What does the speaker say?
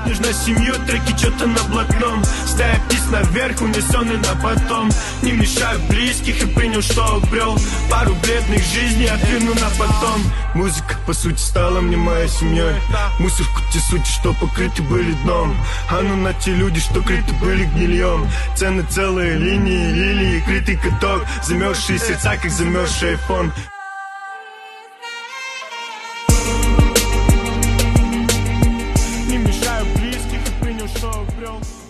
Жить нужно семью, треки что-то на блатном. Ставя птиц наверх, унесенный на потом. Не мешаю близких и принял, что обрел. Пару бледных жизней отвину на потом. Музыка, по сути, стала мне моей семьей. Мусорку те сути, что покрыты были дном. А ну на те люди, что крыты были гнильем. Цены целые линии, лилии, крытый каток. Замерзшие сердца, как замерзший айфон. Не мешаю близких и принял, что обрел.